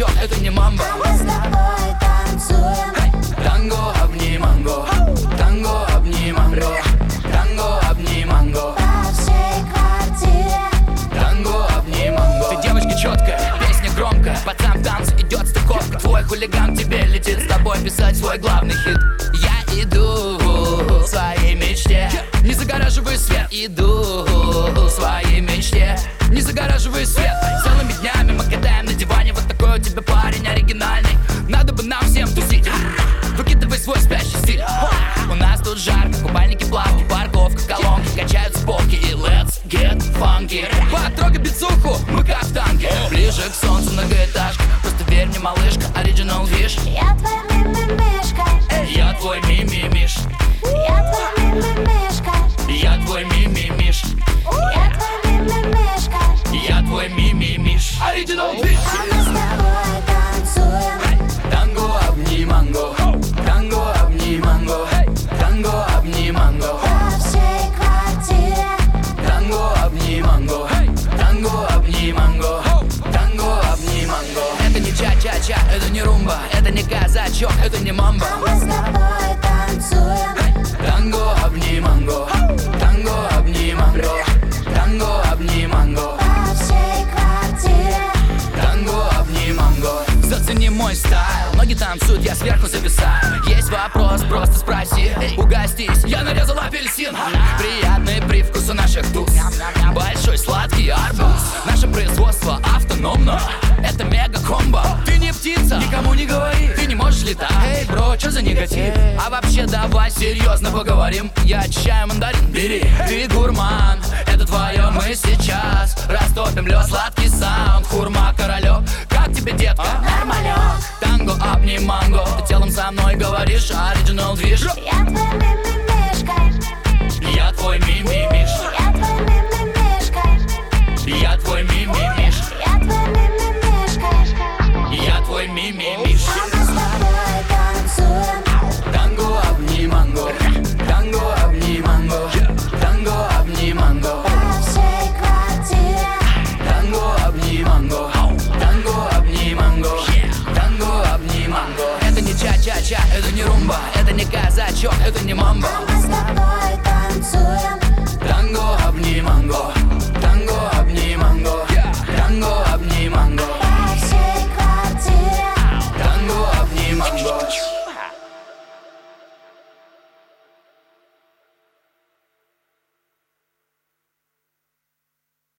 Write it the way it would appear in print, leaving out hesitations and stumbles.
казачок, это не мамба. Мы с тобой танцуем. Танго, обниманго, танго, обниманго, танго, обниманго, По всей квартире. танго, обниманго. Ты девочка четкая, песня громкая, пацан в танце идет стыковка. Твой хулиган к тебе летит, с тобой писать свой главный хит. Я иду в своей мечте, не загораживай свет. Иду в своей мечте, не загораживай свет. Целыми днями мы катаем на диване. Вот такой у тебя парень оригинальный. Надо бы нам всем тусить. Выкидывай свой спящий стиль. У нас тут жарко, купальники, плавки, парковка, колонки, качаются полки. И let's get funky. Потрогай бицуху, мы как в танке. Ближе к солнцу многоэтажка. Просто верь мне, малышка, оригинал виш. Я твой мимимишка. Я твой мимимиш. Я твой мимимишка. Я твой мимимиш. Я твой мимимишка. Я твой мимимиш. Оригинал виш. А мы с тобой танцуем. Танго, обниманго, танго, обниманго, танго, обниманго, По всей квартире. танго, обниманго, танго, обниманго, танго, обниманго. Это не ча-ча-ча, это не румба, это не казачок, это не мамба. А мы с тобой танцуем. Танго, обниманго, танго, обниманго, танго, обниманго, По всей квартире. танго, обниманго. Зацени мой стайл, ноги танцуют, я сверху зависаю. Есть вопрос, просто спроси, угостись, я нарезал апельсин. Приятный привкус у наших туз, большой сладкий арбуз. Наше производство автономно, это мега-комбо. Ты не птица, никому не говори, ты не можешь летать. Эй, бро, чё за негатив? А вообще давай серьезно поговорим. Я очищаю мандарин, бери. Ты гурман, это твое, мы сейчас растопим лед, сладкий саунд, хурма, королек. Как тебе, детка? Нормалек. Танго, обниманго, ты телом со мной говоришь, оригинал движ. Я твой мимимишка. Я твой мимимиш, Я твой мимимишка. я твой мимимиш, Я твой мимимишка. я твой мимимиш. А мы с тобой танцуем. Танго, обниманго, танго, обниманго, танго, обниманго, По всей квартире. танго, обниманго, танго, обниманго, танго, обниманго. Это не ча-ча-ча, это не румба, это не казачок, это не мамба. А мы с тобой танцуем.